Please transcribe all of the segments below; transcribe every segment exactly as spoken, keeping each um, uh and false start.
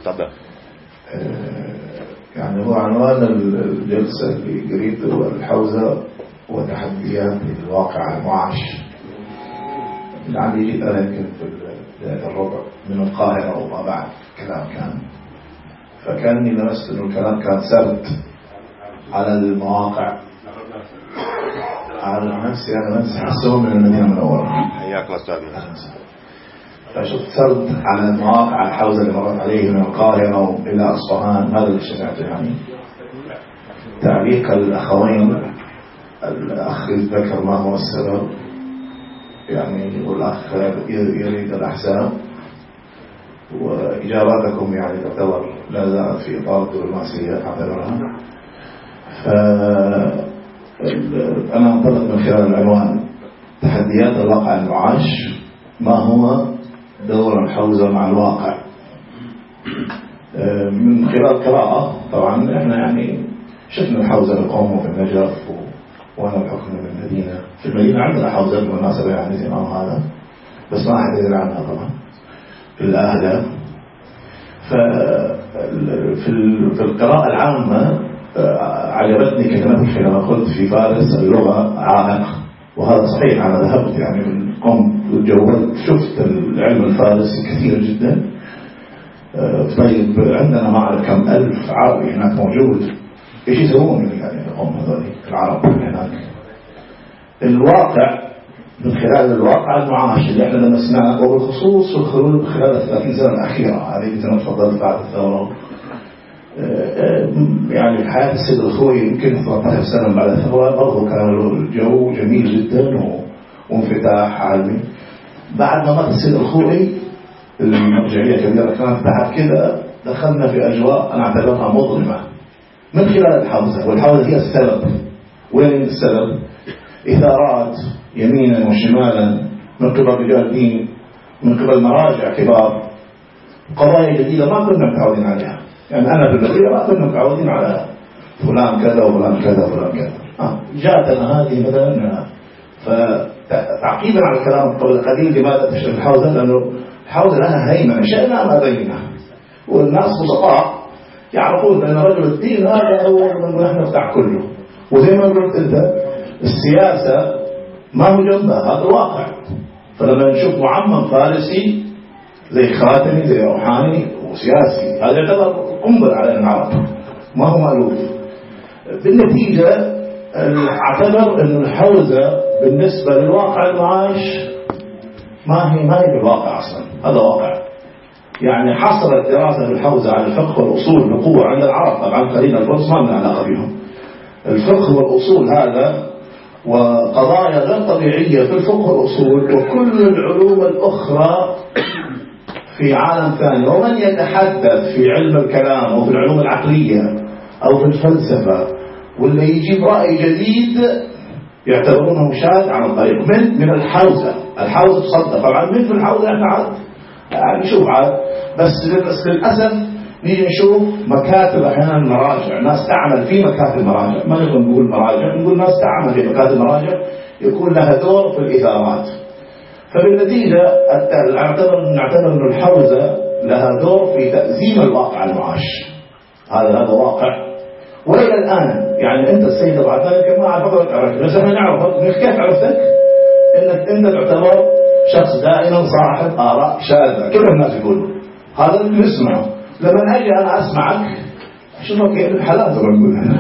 تفضل. يعني هو عنوان الجلسة اللي قريته هو الحوزة وتحديات الواقع المعاش. لعلي جيت أنا يمكن في الربع من القاهرة وما بعد كلام كان، فكاني لمست إنه الكلام كان سرد على المواقع، على نفسي أنا نفسي حسون من المدينة المنورة. حياك الله أستاذ. فشفت سرد على المواقع الحوزة اللي مرت عليه من القاهرة إلى أصفهان. هذا اللي سمعته يعني. تعليق الأخوين، الأخ ذكر ما هو السبب يعني، والأخ يريد الأحساب، وإجاباتكم يعني تعتبر لا زالت في إطار الدبلوماسية أعتبرها. فأنا أنطلق من خلال العنوان تحديات الواقع المعاش، ما هو دور الحوزة مع الواقع. من خلال قراءة طبعا احنا يعني شفنا الحوزة القوم في النجف وانا بحكم من المدينة. في المدينة عندنا حوزة بالمناسبة يعني زي ما هذا، بس ما أحد يدري عنها طبعا في الأهداف. ففي في القراءة العامة عجبتني كلمة حينما قلت في فارس اللغة عائق، وهذا صحيح. أنا ذهبت يعني من قم وجولت شفت العلم الفارسي كثير جدا. طيب عندنا ما أعرف كم ألف عربي هناك موجود، إيش يسوون يعني هم هذول العرب هناك؟ الواقع من خلال الواقع المعاش اللي احنا لمسناه، وبالخصوص الخروج خلال الثلاثين سنة الأخيرة هذه زي ما تفضلت بعد الثورة. يعني حياة السيد الخوي يمكن ثلاثة عشر سنة بعد الثورة برضو كان الجو جميل جدا وانفتاح عالمي. بعد ما مات السيد الخوي المرجعية كبيرة كانت، بعد كده دخلنا في أجواء أنا أعتبرها مظلمة من خلال الحوزة، والحوزة هي السبب. وين السبب؟ إثارات يمينا وشمالا من قبل رجال دين، من قبل مراجع كبار، قضايا جديدة ما كنا متعودين عليها. يعني أنا في المدينة ما كنا متعودين على فلان كذا وفلان كذا وفلان كذا. آه. جاءتنا هذه مثلا. فتعقيبا على الكلام قبل قليل، لماذا تشتغل الحوزة؟ لأنه الحوزة لها هيمنة شئنا ما بينها، والناس بسطاء يعرفون بأن رجل الدين هذا هو من نحن نفتح كله. وزي ما قلت أنت السياسة ما هو جنبها، هذا الواقع. فلما نشوف معمم فارسي زي خاتمي زي روحاني وسياسي، هذا يعتبر قنبلة على العرب، ما هو مألوف. بالنتيجة اعتبر أن الحوزة بالنسبة للواقع المعاش ما هي ما هي بالواقع أصلا، هذا واقع. يعني حصلت دراسة الحوزة على الفقه والأصول بقوة عند العرب. طبعا خلينا الفرس ما لنا علاقة بهم. الفقه والأصول هذا وقضايا غير طبيعية في الفقه والأصول وكل العلوم الأخرى في عالم ثاني. ومن يتحدث في علم الكلام وفي العلوم العقلية أو في الفلسفة واللي يجيب رأي جديد يعتبرونه شاذ عن الطريق من من الحوزة. الحوزة تصدق طبعا من في الحوزة احنا عاد يعني نشوف عاد، بس للأسف نيجي نشوف مكاتب أحيانا مراجع، ناس تعمل في مكاتب مراجع، ما نقول نقول مراجع، نقول ناس تعمل في مكاتب مراجع يكون لها دور في الإثارات. فبالنتيجة نعتبر نعتبر أن الحوزة لها دور في تأزيم الواقع المعاش. هذا هذا واقع. وإلى الآن يعني أنت السيد العثمان كما أعرفك عرفت، بس احنا نعرفك كيف عرفتك؟ إنك أنت تعتبر شخص دائما صاحب آراء شاذة، كل الناس يقولوا هذا اللي نسمعه. لما أجي أنا أسمعك شنو كيف الحلال تقول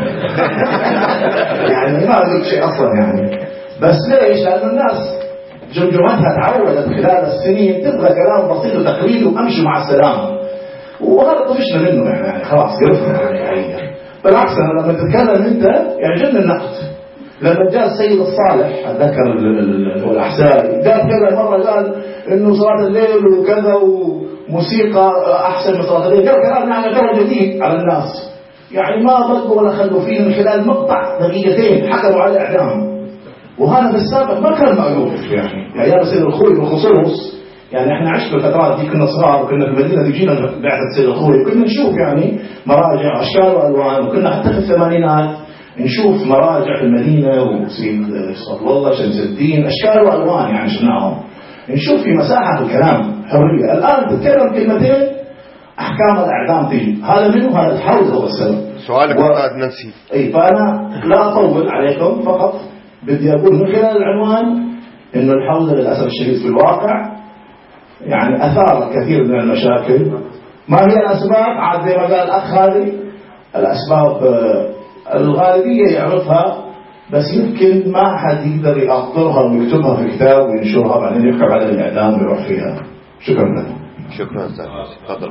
يعني ما أقول شيء أصلا يعني. بس ليش؟ لأن الناس جمجمتها تعودت خلال السنين تبغى كلام بسيط وتقليدي وأمشي مع السلامة، وهذا طفشنا منه يعني خلاص قرفنا يعني. بالعكس أنا لما تتكلم أنت يعجبني النقد. لما جاء السيد الصالح أتذكر الأحسائي قال كذا مرة، قال إنه صلاة الليل وكذا وموسيقى أحسن من صلاة الليل، قال كلام يعني غير جديد على الناس، يعني ما بدوا ولا خلوا فيه. من خلال مقطع دقيقتين حكموا على إعدام، وهذا في السابق ما كان مألوف يعني. يا أيام السيد الخوي بالخصوص يعني احنا عشنا الفترات دي، كنا صغار وكنا في المدينة تجينا بعد السيد الخوي، وكنا نشوف يعني مراجع أشكال وألوان، وكنا حتى في الثمانينات نشوف مراجع في المدينة وسيد صفوة الله شمس الدين أشكال وألوان يعني شفناهم. نشوف في مساحة الكلام حرية. الآن تتكلم كلمتين أحكام الإعدام تيجي، هذا منه هذا الحوزة هو السبب. سؤالك أستاذ ننسي. أي فأنا لا أطول عليكم، فقط بدي أقول من خلال العنوان إنه الحوزة للأسف الشديد في الواقع يعني أثار كثير من المشاكل. ما هي الأسباب؟ عاد زي ما قال الأخ هذه الأسباب الغالبية يعرفها، بس يمكن ما حد يقدر يأطرها ويكتبها في كتاب وينشرها بعدين يحكم على الإعدام ويروح فيها. شكرا لك. شكرا أستاذ. تفضل.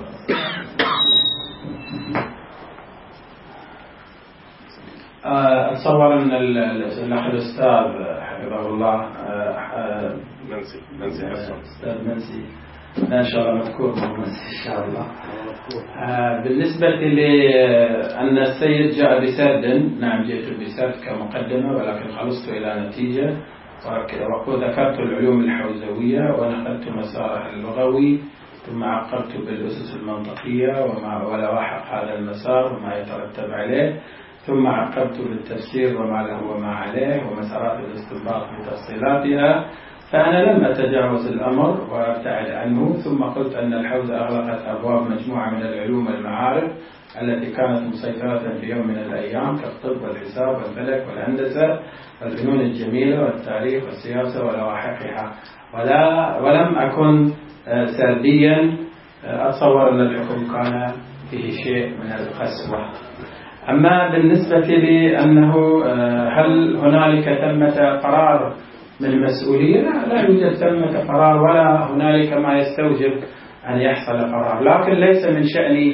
أتصور أن الأخ الأستاذ حفظه الله ننسي ننسي أستاذ ننسي إن شاء الله مذكور منسي إن شاء الله. بالنسبة لأن السيد جاء بسرد، نعم جئت بسرد كمقدمة، ولكن خلصت إلى نتيجة وذكرت العلوم الحوزوية ونقلت مسارها اللغوي، ثم عقبت بالأسس المنطقية وما ولواحق هذا المسار وما يترتب عليه، ثم عقبت بالتفسير وما له وما عليه ومسارات الاستنباط بتفصيلاتها. فأنا لم أتجاوز الأمر وأبتعد عنه، ثم قلت أن الحوزة أغلقت أبواب مجموعة من العلوم والمعارف التي كانت مسيطرة في يوم من الأيام كالطب والحساب والفلك والهندسة والفنون الجميلة والتاريخ والسياسة ولواحقها، ولا ولم أكن سلبيا. أتصور أن الحكم كان فيه شيء من القسوة. أما بالنسبة لي أنه هل هنالك ثمة قرار من مسؤولية؟ لا يوجد ثمة قرار ولا هنالك ما يستوجب أن يحصل قرار، لكن ليس من شأني،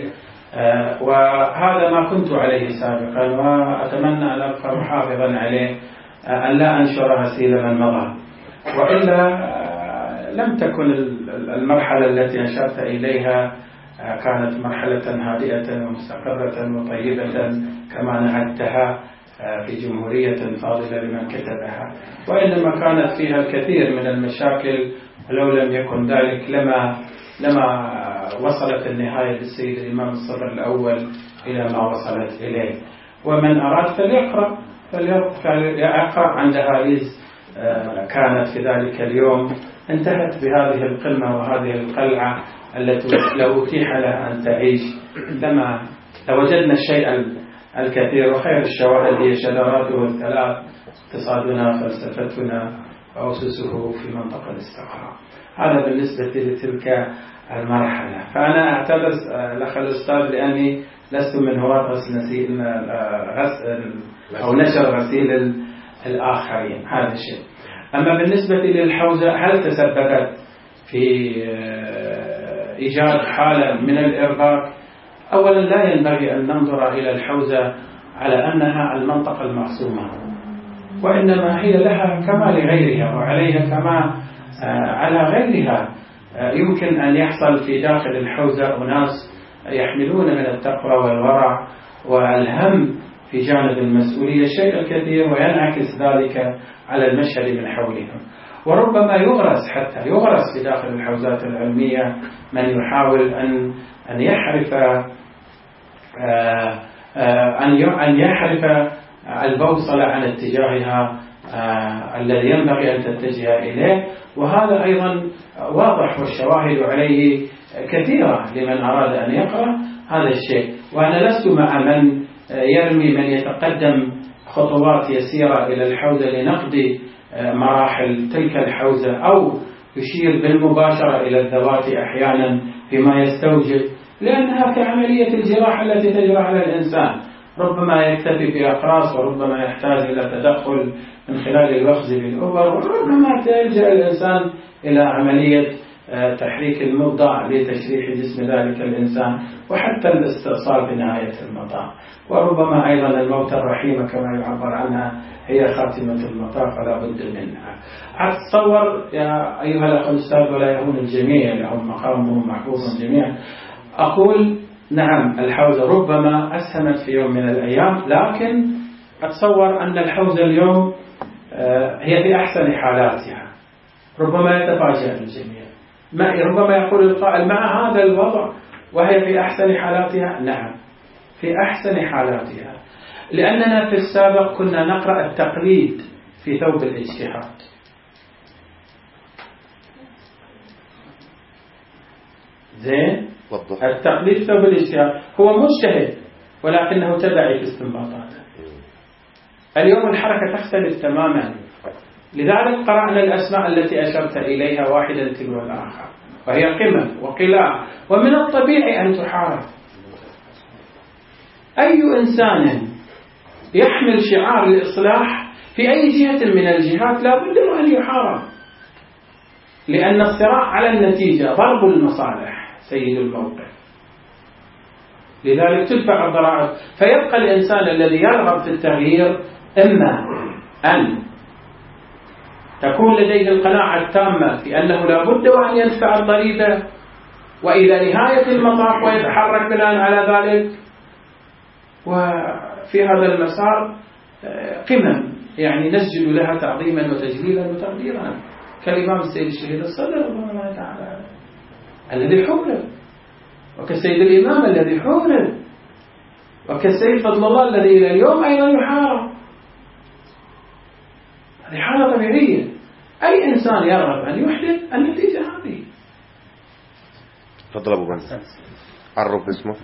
وهذا ما كنت عليه سابقا وأتمنى أن أبقى محافظا عليه، أن لا أنشر غسيل من مضى. وإلا لم تكن المرحلة التي أشرت إليها كانت مرحلة هادئة ومستقرة وطيبة كما نعدتها في جمهورية فاضلة لمن كتبها، وإنما كانت فيها الكثير من المشاكل، ولو لم يكن ذلك لما لما وصلت النهاية بالسيد الإمام الصدر الأول إلى ما وصلت إليه. ومن أراد فليقرأ فليقرأ عن دهاليز كانت في ذلك اليوم انتهت بهذه القمة وهذه القلعة التي لو أتيح لها أن تعيش لما لوجدنا الشيء الكثير. وخير الشواهد هي شذراته الثلاث: اقتصادنا، فلسفتنا، وأسسه في منطقة الاستقرار. هذا بالنسبة لتلك المرحلة. فأنا أعتذر الأخ الأستاذ لأني لست من هواة غسل أو نشر غسيل الآخرين، هذا الشيء. أما بالنسبة للحوزة هل تسببت في إيجاد حالة من الإرباك؟ أولا لا ينبغي أن ننظر إلى الحوزة على أنها المنطقة المعصومة، وإنما هي لها كما لغيرها وعليها كما على غيرها. يمكن أن يحصل في داخل الحوزة أناس يحملون من التقوى والورع والهم في جانب المسؤولية شيء الكثير، وينعكس ذلك على المشهد من حولهم. وربما يغرس حتى يغرس في داخل الحوزات العلمية من يحاول أن أن يحرف أن يحرف البوصلة عن اتجاهها الذي ينبغي أن تتجه إليه، وهذا أيضا واضح والشواهد عليه كثيرة لمن أراد أن يقرأ هذا الشيء. وأنا لست مع من يرمي من يتقدم خطوات يسيرة إلى الحوزة لنقض مراحل تلك الحوزة، أو يشير بالمباشرة إلى الذوات أحيانا فيما يستوجب، لأنها كعملية الجراحة التي تجرى على الإنسان، ربما يكتفي بأقراص وربما يحتاج إلى تدخل من خلال الوخز بالأوبر، وربما يلجأ الإنسان إلى عملية تحريك المبضع لتشريح جسم ذلك الإنسان، وحتى الاستئصال في نهاية المطاف. وربما أيضا الموت الرحيمة كما يعبر عنها هي خاتمة المطاف ولا بد منها. أتصور يا أيها الأخ الأستاذ ولا يهون الجميع لهم مقامهم محفوظ جميعا، أقول نعم الحوزة ربما أسهمت في يوم من الأيام، لكن أتصور أن الحوزة اليوم هي في أحسن حالاتها. ربما يتفاجأ الجميع، ربما يقول القائل مع هذا الوضع وهي في أحسن حالاتها. نعم في أحسن حالاتها، لأننا في السابق كنا نقرأ التقليد في ثوب الاجتهاد. زين، التقليد ثوب الاجتهاد. هو مجتهد ولكنه تبعي في استنباطاته. اليوم الحركة تختلف تماما، لذلك قرأنا الأسماء التي أشرت إليها واحدا تلو الآخر، وهي قمم وقلاع، ومن الطبيعي أن تحارب. أي إنسان يحمل شعار الإصلاح في أي جهة من الجهات لا بد أن يحارب، لأن الصراع على النتيجة ضرب المصالح سيد الموقف. لذلك تدفع الضرائب، فيبقى الإنسان الذي يرغب في التغيير إما أن تكون لديه القناعة التامة في أنه لا بد وأن يدفع الضريبة وإلى نهاية المطاف ويتحرك بناء على ذلك. وفي هذا المسار قمم يعني نسجد لها تعظيما وتجليلا وتقديرا، كالإمام السيد الشهيد الصدر رضي الله تعالى الذي حورب، وكالسيد الإمام الذي حورب، وكالسيد فضل الله الذي إلى اليوم أيضا يحارب. هذه حالة طبيعية، أي إنسان يرغب أن يحدث النتيجة هذه. تفضل أبو بنس. عرف اسمه.